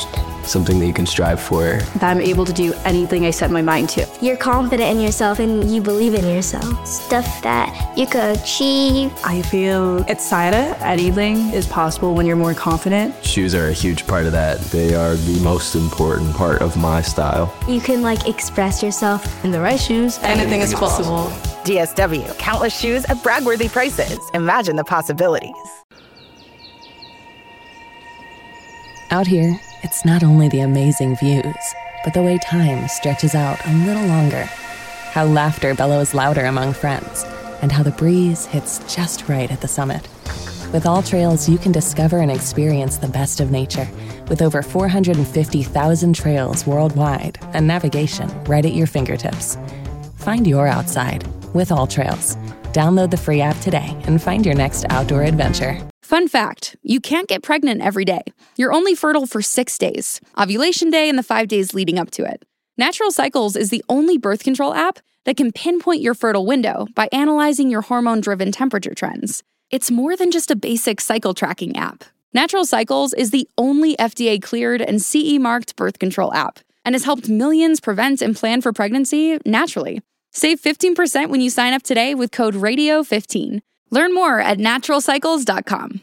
something that you can strive for. That I'm able to do anything I set my mind to. You're confident in yourself and you believe in yourself. Stuff that you could achieve. I feel excited. Anything is possible when you're more confident. Shoes are a huge part of that. They are the most important part of my style. You can like express yourself. In the right shoes, anything is possible. D S W, countless shoes at brag-worthy prices. Imagine the possibilities. Out here, it's not only the amazing views, but the way time stretches out a little longer. How laughter bellows louder among friends, and how the breeze hits just right at the summit. With All Trails, you can discover and experience the best of nature with over four hundred fifty thousand trails worldwide and navigation right at your fingertips. Find your outside with All Trails. Download the free app today and find your next outdoor adventure. Fun fact, you can't get pregnant every day. You're only fertile for six days, ovulation day and the five days leading up to it. Natural Cycles is the only birth control app that can pinpoint your fertile window by analyzing your hormone-driven temperature trends. It's more than just a basic cycle tracking app. Natural Cycles is the only F D A-cleared and C E-marked birth control app and has helped millions prevent and plan for pregnancy naturally. Save fifteen percent when you sign up today with code radio fifteen. Learn more at natural cycles dot com.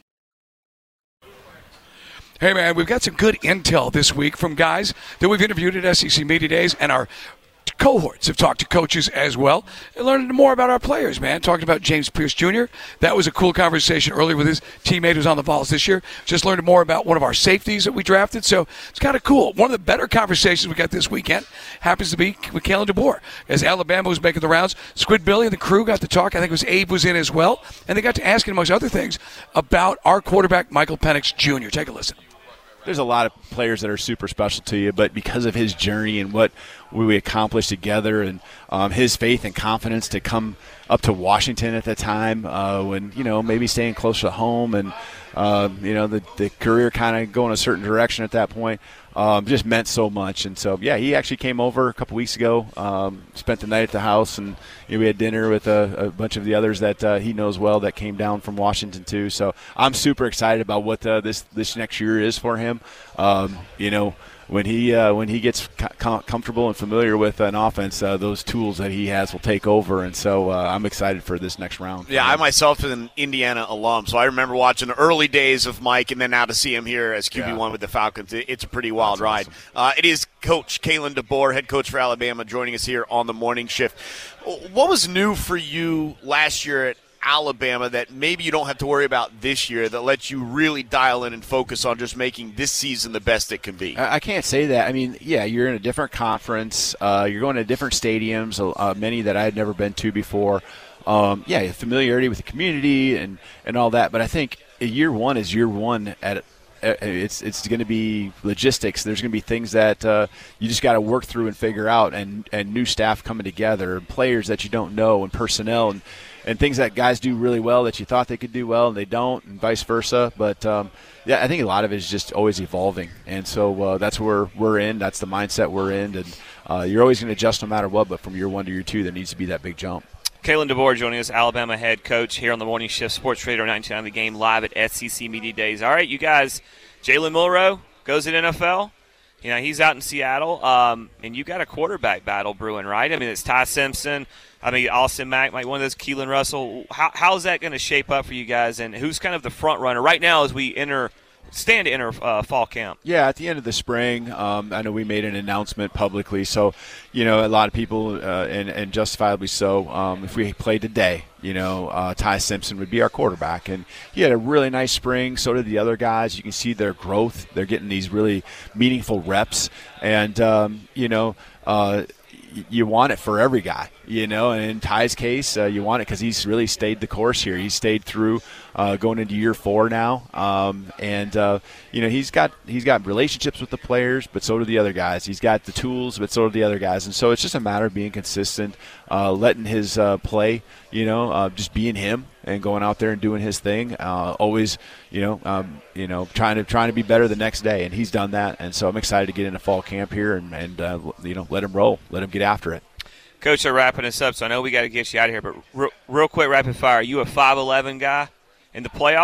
Hey, man, we've got some good intel this week from guys that we've interviewed at S E C Media Days, and our cohorts have talked to coaches as well and learned more about our players, man. Talking about James Pierce Junior That was a cool conversation earlier with his teammate who's on the Vols this year. Just learned more about one of our safeties that we drafted, so it's kind of cool. One of the better conversations we got this weekend happens to be with Kalen DeBoer. As Alabama was making the rounds, Squid Billy and the crew got to talk. I think it was Abe was in as well, and they got to asking, amongst other things, about our quarterback, Michael Penix Junior Take a listen. There's a lot of players that are super special to you, but because of his journey and what we accomplished together and um, his faith and confidence to come up to Washington at the time uh, when, you know, maybe staying close to home and, uh, you know, the, the career kind of going a certain direction at that point um, just meant so much. And so, yeah, he actually came over a couple weeks ago, um, spent the night at the house, and you know, we had dinner with a, a bunch of the others that uh, he knows well that came down from Washington too. So I'm super excited about what uh, this, this next year is for him. Um, you know, when he uh, when he gets com- comfortable and familiar with an offense, uh, those tools that he has will take over, and so uh, I'm excited for this next round. Yeah, I myself am an Indiana alum, so I remember watching the early days of Mike, and then now to see him here as Q B one yeah. with the Falcons, it's a pretty wild That's ride. Awesome. Uh, it is Coach Kalen DeBoer, head coach for Alabama, joining us here on the morning shift. What was new for you last year at Alabama that maybe you don't have to worry about this year that lets you really dial in and focus on just making this season the best it can be? I can't say that. I mean, yeah, you're in a different conference. Uh, you're going to different stadiums, uh, many that I had never been to before. Um, yeah, familiarity with the community and, and all that. But I think year one is year one at It's it's going to be logistics. There's going to be things that uh, you just got to work through and figure out, and, and new staff coming together, and players that you don't know, and personnel, and, and things that guys do really well that you thought they could do well and they don't, and vice versa. But, um, yeah, I think a lot of it is just always evolving. And so uh, that's where we're in. That's the mindset we're in. And uh, you're always going to adjust no matter what, but from year one to year two, there needs to be that big jump. Kalen DeBoer joining us, Alabama head coach here on the Morning Shift, Sports Radio ninety-nine on the Game, live at S E C Media Days. All right, you guys, Jalen Milroe goes to the N F L. You know, he's out in Seattle, um, and you got a quarterback battle brewing, right? I mean, it's Ty Simpson. I mean, Austin Mack, like one of those, Keelan Russell. How, how's that going to shape up for you guys, and who's kind of the front runner right now as we enter – stand to enter uh, fall camp? Yeah, at the end of the spring, um, I know we made an announcement publicly. So, you know, a lot of people, uh, and, and justifiably so, um, if we played today, you know, uh, Ty Simpson would be our quarterback. And he had a really nice spring. So did the other guys. You can see their growth. They're getting these really meaningful reps. And, um, you know, uh, you want it for every guy, you know, and in Ty's case, uh, you want it because he's really stayed the course here. He's stayed through uh, going into year four now, um, and uh, you know he's got he's got relationships with the players, but so do the other guys. He's got the tools, but so do the other guys, and so it's just a matter of being consistent, uh, letting his uh, play, you know, uh, just being him and going out there and doing his thing. Uh, always, you know, um, you know, trying to trying to be better the next day, and he's done that. And so I'm excited to get into fall camp here and and uh, you know let him roll, let him get after it. Coach, they're wrapping us up, so I know we got to get you out of here. But real, real quick, rapid fire: are you a five eleven guy in the playoff?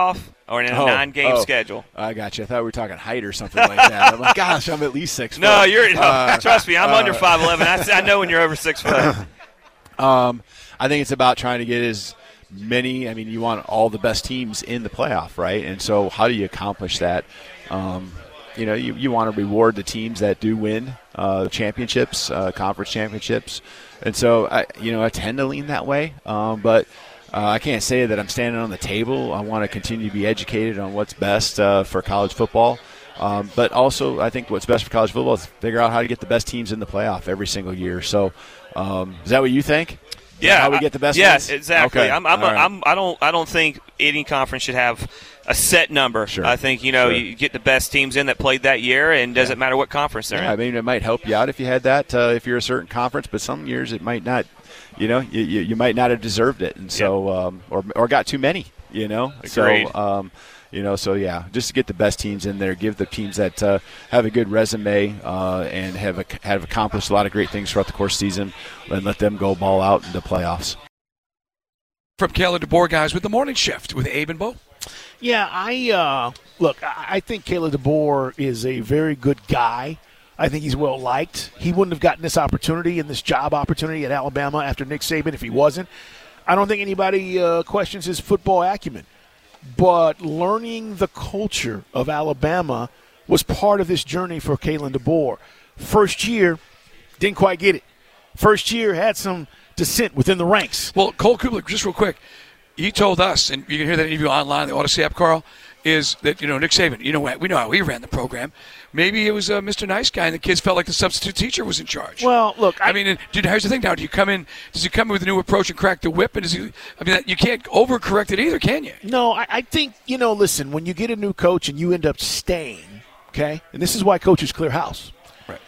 or in a oh, nine-game oh, schedule. I got you. I thought we were talking height or something like that. I'm like, gosh, I'm at least six no, foot. You're, no, uh, trust me, I'm uh, under five eleven. I, I know when you're over six foot. um, I think it's about trying to get as many. I mean, you want all the best teams in the playoff, right? And so how do you accomplish that? Um, you know, you, you want to reward the teams that do win uh, championships, uh, conference championships. And so, I, you know, I tend to lean that way. Um, but uh, I can't say that I'm standing on the table. I want to continue to be educated on what's best uh, for college football. Um, but also, I think what's best for college football is figure out how to get the best teams in the playoff every single year. So um, is that what you think? Yeah, how we get the best yes, ones? exactly. Okay. I'm, I'm, right. I'm, I don't, I don't think any conference should have a set number. Sure. I think you know Sure. you get the best teams in that played that year, and doesn't Yeah. matter what conference they're Yeah, I in. mean, it might help you out if you had that, uh, if you're a certain conference, but some years it might not, you know, you, you, you might not have deserved it, and so, yep. um, or, or got too many, you know. Agreed. So, um, you know, so yeah, just to get the best teams in there, give the teams that uh, have a good resume uh, and have a, have accomplished a lot of great things throughout the course of the season, and let them go ball out in the playoffs. From Kalen DeBoer, guys, with the morning shift with Abe and Bo. Yeah, I uh, look. I think Kalen DeBoer is a very good guy. I think he's well liked. He wouldn't have gotten this opportunity and this job opportunity at Alabama after Nick Saban if he wasn't. I don't think anybody uh, questions his football acumen. But learning the culture of Alabama was part of this journey for Kalen DeBoer. First year, didn't quite get it. First year had some dissent within the ranks. Well, Cole Kublik, just real quick, he told us, and you can hear that interview online, the Odyssey app, Carl, is that, you know, Nick Saban, you know, we know how he ran the program. Maybe it was uh, Mister Nice Guy, and the kids felt like the substitute teacher was in charge. Well, look, I, I mean, dude, here's the thing now. Do you come in, does he come in with a new approach and crack the whip? And does he, I mean, you can't overcorrect it either, can you? No, I, I think, you know, listen, when you get a new coach and you end up staying, okay, and this is why coaches clear house. Right.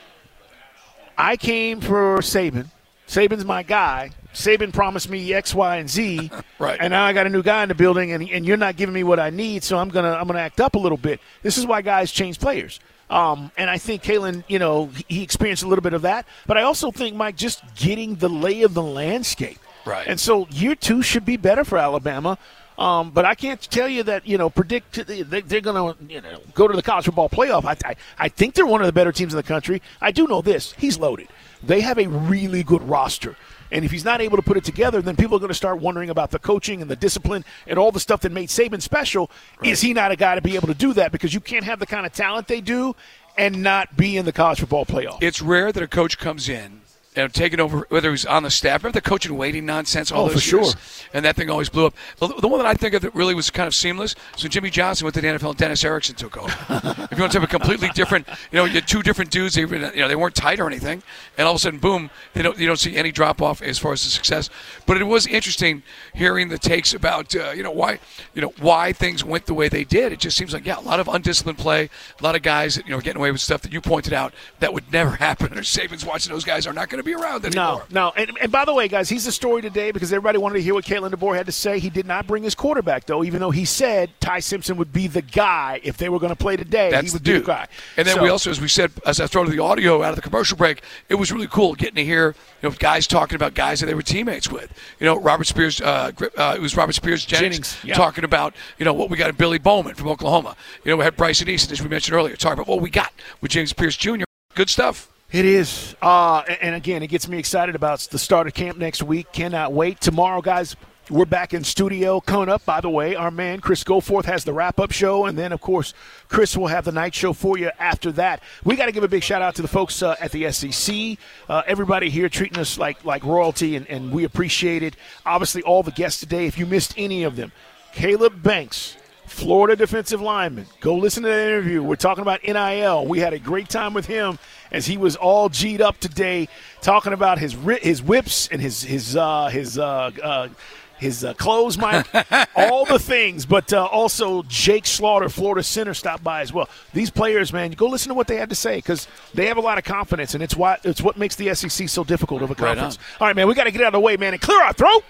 I came for Saban. Saban's my guy. Saban promised me X, Y, and Z, right? And now I got a new guy in the building, and, and you're not giving me what I need, so I'm gonna I'm gonna act up a little bit. This is why guys change players, um, and I think Kalen, you know, he experienced a little bit of that. But I also think, Mike, just getting the lay of the landscape, right? And so year two should be better for Alabama. Um, but I can't tell you that, you know, predict they, they're going to, you know, go to the college football playoff. I, I I think they're one of the better teams in the country. I do know this: he's loaded. They have a really good roster. And if he's not able to put it together, then people are going to start wondering about the coaching and the discipline and all the stuff that made Saban special. Right. Is he not a guy to be able to do that? Because you can't have the kind of talent they do and not be in the college football playoff. It's rare that a coach comes in and taking over, whether he's on the staff. Remember the coach and waiting nonsense all oh, those for years? Sure. And that thing always blew up. The, the one that I think of that really was kind of seamless is when Jimmy Johnson went to the N F L and Dennis Erickson took over. If you want to have a completely different, you know, you had two different dudes, they, you know, they weren't tight or anything, and all of a sudden, boom, they don't, you don't see any drop-off as far as the success. But it was interesting hearing the takes about, uh, you know, why, you know, why things went the way they did. It just seems like, yeah, a lot of undisciplined play, a lot of guys that, you know, getting away with stuff that you pointed out that would never happen. Or Saban's watching those guys are not going to be around anymore. No. No, and, and by the way, guys, he's the story today because everybody wanted to hear what Kalen DeBoer had to say. He did not bring his quarterback, though, even though he said Ty Simpson would be the guy if they were going to play today. That's he would the be dude. the guy. And then so, we also, as we said, as I throw to the audio out of the commercial break, it was really cool getting to hear, you know, guys talking about guys that they were teammates with. You know, Robert Spears, uh, uh, it was Robert Spears Jennings, Jennings yeah. talking about, you know, what we got in Billy Bowman from Oklahoma. You know, we had Bryson Easton, as we mentioned earlier, talking about what we got with James Pierce Junior Good stuff. It is. Uh, and, and, again, it gets me excited about the start of camp next week. Cannot wait. Tomorrow, guys, we're back in studio. Coming up, by the way, our man Chris Goforth has the wrap-up show. And then, of course, Chris will have the night show for you after that. We got to give a big shout-out to the folks uh, at the S E C. Uh, everybody here treating us like, like royalty, and, and we appreciate it. Obviously, all the guests today, if you missed any of them, Caleb Banks, Florida defensive lineman. Go listen to that interview. We're talking about N I L. We had a great time with him as he was all G'd up today, talking about his his whips and his his uh, his uh, uh, his uh, clothes, Mike, all the things. But uh, also Jake Slaughter, Florida center, stopped by as well. These players, man, go listen to what they had to say because they have a lot of confidence, and it's why it's what makes the S E C so difficult of a conference. Right all right, man, we got to get out of the way, man, and clear our throat.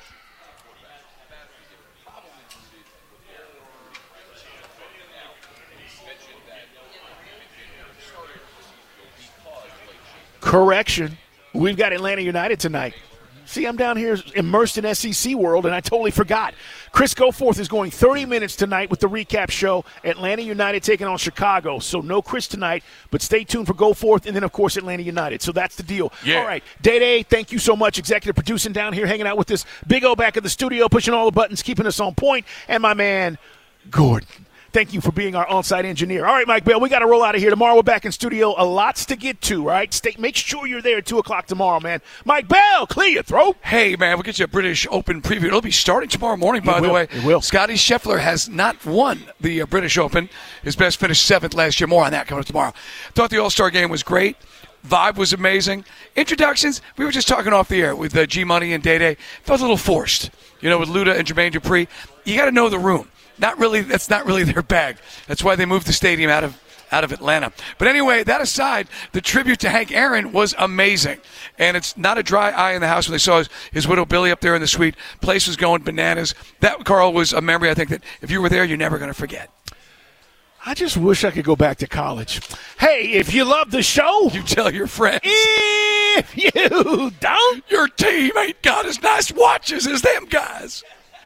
Correction. We've got Atlanta United tonight. See, I'm down here immersed in S E C world, and I totally forgot. Chris Goforth is going thirty minutes tonight with the recap show. Atlanta United taking on Chicago. So no Chris tonight, but stay tuned for Goforth, and then, of course, Atlanta United. So that's the deal. Yeah. All right, Day-Day, thank you so much. Executive producing down here, hanging out with this Big O back at the studio, pushing all the buttons, keeping us on point. And my man, Gordon. Thank you for being our on-site engineer. All right, Mike Bell, we got to roll out of here. Tomorrow we're back in studio. A lots to get to, right? Stay, make sure you're there at two o'clock tomorrow, man. Mike Bell, clear your throat. Hey, man, we'll get you a British Open preview. It'll be starting tomorrow morning, by It the will. way. It will. Scotty Scheffler has not won the uh, British Open. His best finished seventh last year. More on that coming up tomorrow. Thought the All-Star game was great. Vibe was amazing. Introductions, we were just talking off the air with uh, G-Money and Day-Day. Felt a little forced, you know, with Luda and Jermaine Dupri. You got to know the room. Not really. That's not really their bag. That's why they moved the stadium out of out of Atlanta. But anyway, that aside, the tribute to Hank Aaron was amazing, and it's not a dry eye in the house when they saw his, his widow Billy up there in the suite. Place was going bananas. That, Carl, was a memory I think that if you were there, you're never going to forget. I just wish I could go back to college. Hey, if you love the show, you tell your friends. If you don't, your team ain't got as nice watches as them guys.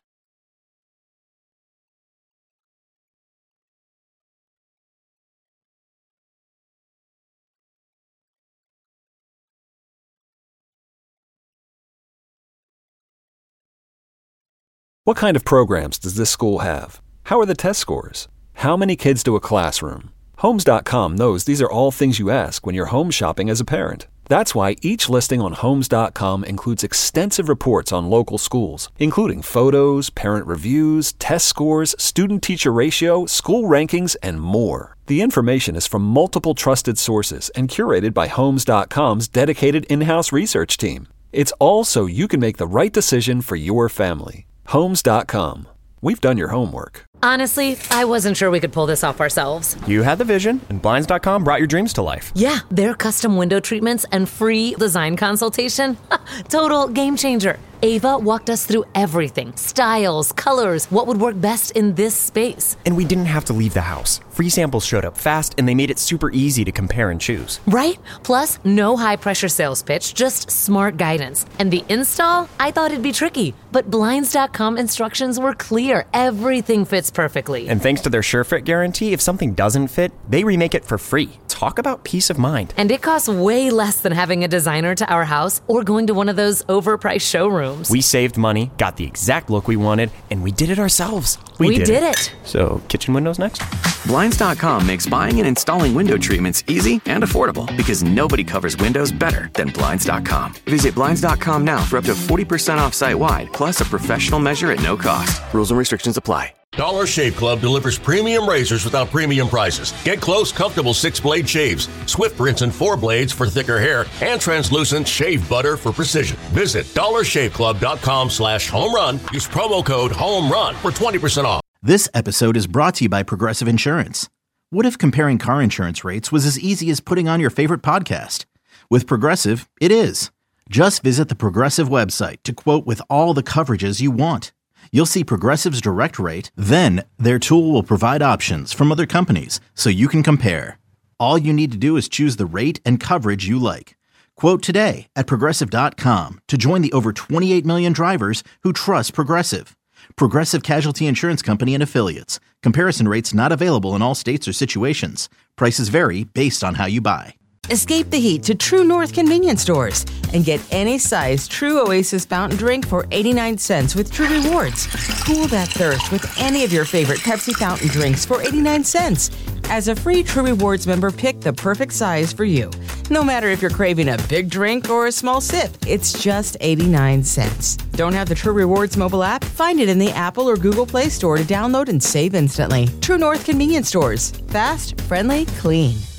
What kind of programs does this school have? How are the test scores? How many kids do a classroom? Homes dot com knows these are all things you ask when you're home shopping as a parent. That's why each listing on Homes dot com includes extensive reports on local schools, including photos, parent reviews, test scores, student-teacher ratio, school rankings, and more. The information is from multiple trusted sources and curated by Homes dot com's dedicated in-house research team. It's all so you can make the right decision for your family. Homes dot com. We've done your homework. Honestly, I wasn't sure we could pull this off ourselves. You had the vision, and Blinds dot com brought your dreams to life. Yeah, their custom window treatments and free design consultation. Total game changer. Ava walked us through everything. Styles, colors, what would work best in this space. And we didn't have to leave the house. Free samples showed up fast, and they made it super easy to compare and choose. Right? Plus, no high-pressure sales pitch, just smart guidance. And the install? I thought it'd be tricky, but Blinds dot com instructions were clear. Everything fits perfectly. And thanks to their SureFit guarantee, if something doesn't fit, they remake it for free. Talk about peace of mind. And it costs way less than having a designer to our house or going to one of those overpriced showrooms. We saved money, got the exact look we wanted, and we did it ourselves. We, we did, did it. it. So, kitchen windows next? Blinds dot com makes buying and installing window treatments easy and affordable because nobody covers windows better than Blinds dot com. Visit Blinds dot com now for up to forty percent off site-wide, plus a professional measure at no cost. Rules and restrictions apply. Dollar Shave Club delivers premium razors without premium prices. Get close, comfortable six-blade shaves, swift rinse and four blades for thicker hair, and translucent shave butter for precision. Visit dollar shave club dot com slash home run. Use promo code HOMERUN for twenty percent off. This episode is brought to you by Progressive Insurance. What if comparing car insurance rates was as easy as putting on your favorite podcast? With Progressive, it is. Just visit the Progressive website to quote with all the coverages you want. You'll see Progressive's direct rate, then their tool will provide options from other companies so you can compare. All you need to do is choose the rate and coverage you like. Quote today at Progressive dot com to join the over twenty-eight million drivers who trust Progressive. Progressive Casualty Insurance Company and Affiliates. Comparison rates not available in all states or situations. Prices vary based on how you buy. Escape the heat to True North convenience stores and get any size True Oasis fountain drink for eighty-nine cents with True Rewards. Cool that thirst with any of your favorite Pepsi fountain drinks for eighty-nine cents. As a free True Rewards member, pick the perfect size for you. No matter if you're craving a big drink or a small sip, it's just eighty-nine cents. Don't have the True Rewards mobile app? Find it in the Apple or Google Play Store to download and save instantly. True North convenience stores. Fast, friendly, clean.